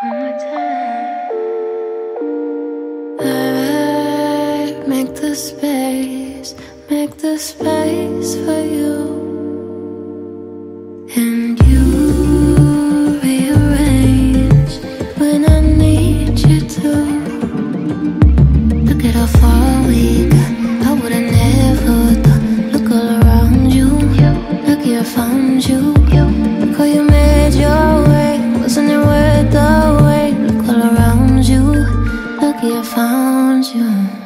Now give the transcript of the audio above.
One more time. Alright, make the space for you. And you rearrange when I need you to. Look at how far we got, I would've never thought. Look all around you, lucky I found you. Look how you made your way, wasn't it worth the wait? Look all around you, lucky I found you.